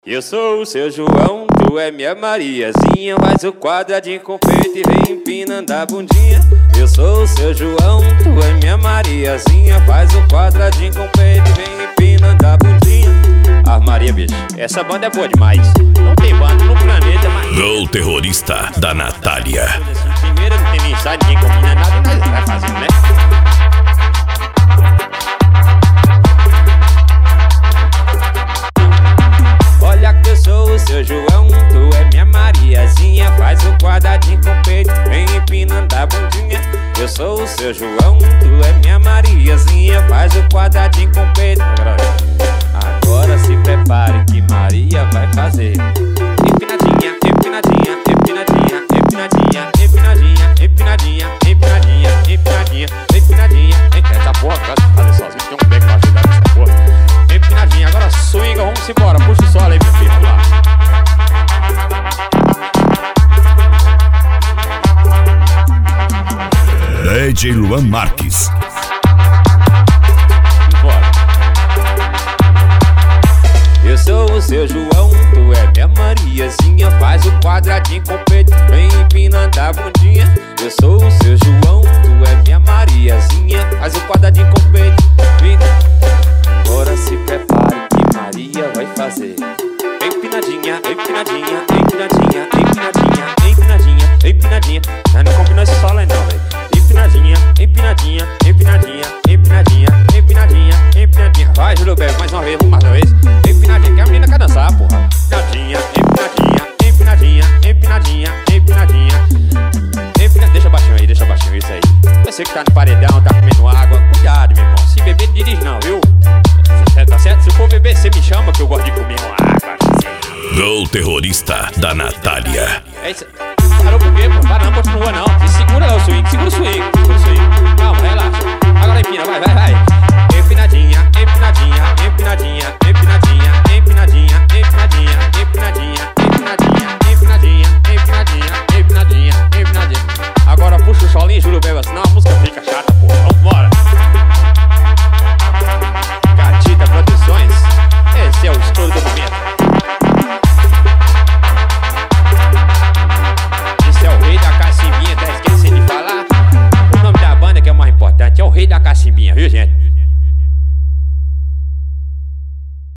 Eu sou o seu João, tu é minha Mariazinha. Faz o quadradinho com o peito e vem empinando a bundinha. Eu sou o seu João, tu é minha Mariazinha. Faz o quadradinho com o peito e vem empinando a bundinha. Ah, Maria, bicho, essa banda é boa demais. Não tem banda no planeta, mas... O terrorista da Natália. Primeiro não tem nem ensaio, ninguém combina nada, mas vai fazendo, né? Olha que eu sou o seu João, tu é minha Mariazinha. Faz o quadradinho com o peito, vem empinando a bundinha. Eu sou o seu João, tu é minha Mariazinha. Faz o quadradinho com o peito. Agora se prepare que Maria vai fazer empinadinha, empinadinha, empinadinha, empinadinha, empinadinha, empinadinha, empinadinha, empinadinha, empinadinha. Essa porra, eu gosto de fazer sozinho, tem um pé pra ajudar nessa porra. Empinadinha, agora swinga, vamos embora. Puxa o solo aí, meu filho, vamos lá. DJ Luan Marques. Bora. Eu sou o seu João, tu é minha Mariazinha. Faz o quadradinho com o peito, vem empinando a bundinha. Eu sou o seu João, tu é minha Mariazinha. Faz o quadradinho com o peito, vem. Agora se prepare que Maria vai fazer empinadinha, empinadinha, empinadinha, empinadinha, empinadinha, empinadinha. Mas não combinou esse solo aí não, velho. Empinadinha, empinadinha, empinadinha, empinadinha, empinadinha, empinadinha. Vai, Júlio Belo, mais uma vez, vamos mais uma vez. Empinadinha, que a menina quer dançar, porra. Empinadinha, empinadinha, empinadinha, empinadinha, empinadinha, empinadinha. Deixa baixinho aí, deixa baixinho, isso aí. Você que tá no paredão, tá comendo água, cuidado, meu irmão. Se beber, não dirige não, viu? Tá certo? Se for beber, você me chama que eu gosto de comer uma água. O terrorista da Natália. É isso. Parou por quê, pô? Para não, continua não. Se segura o swing, segura o swing, segura o swing. Calma, relaxa. Agora empina, vai, vai, vai. Empinadinha, empinadinha, empinadinha, empinadinha, empinadinha, empinadinha, empinadinha, empinadinha, empinadinha, empinadinha, empinadinha, empinadinha. Agora puxa o solinho, Júlio Belo, senão a música